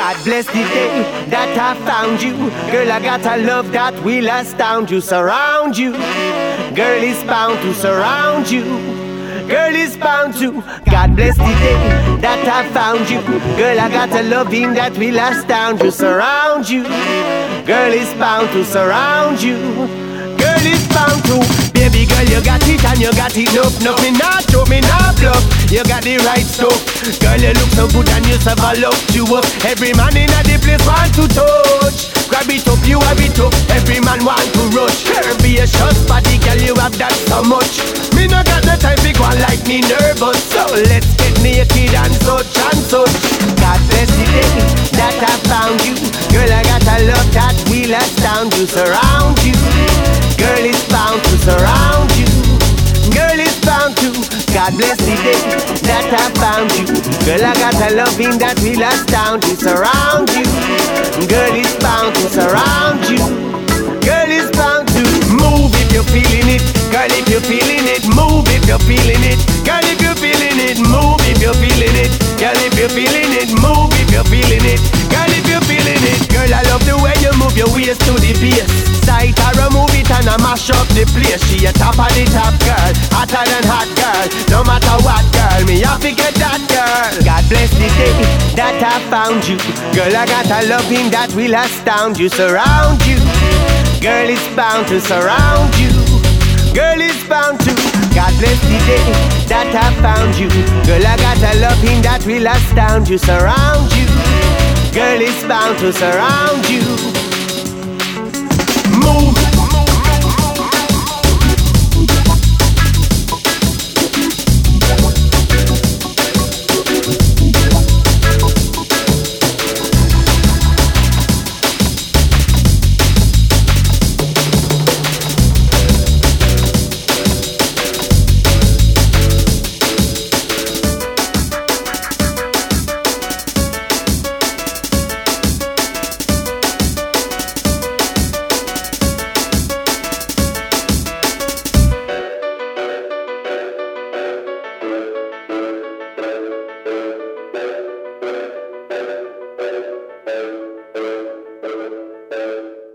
God bless the day that I found you. Girl, I got a love that will astound you. Surround you. Girl, is bound to surround you. Girl, is bound to. God bless the day that I found you. Girl, I got a loving that will astound you. Surround you. Girl, is bound to surround you. Girl, is bound to. Baby girl, you got it and you got it up. No, me not joke, me not bluff. You got the right stuff. Girl, you look so good and you serve a love you up. Every man in the place want to touch. Grab it up, you have it up. Every man want to rush. Be a shot body, girl, you have that so much. Me no got no time to go on like me nervous. So let's get naked and such and such. God bless the day that I found you. Girl, I got a love that will astound you. Surround you. Girl, is bound to surround you. Girl, is bound to. God bless the day that I found you. Girl, I got a loving that will astound you. Surround you. Girl, is bound to surround you. Girl, is bound to. Move if you're feeling it. Girl, if you're feeling it. Move if you're feeling it. Girl, if you're feeling it. Move if you're feeling it. Girl, if you're feeling it. Move if you're feeling it. Girl, if you're feeling it. Girl, I love the way you move your waist to the bass. Sight her, remove it and I mash up the place. She a top of the top girl, hotter than hot girl. No matter what girl, me have to get that girl. God bless the day that I found you. Girl, I got a loving that will astound you. Surround you. Girl, is bound to surround you. Girl, is bound to. God bless the day that I found you. Girl, I got a loving that will astound you. Surround you. Girl, is bound to surround you. Move.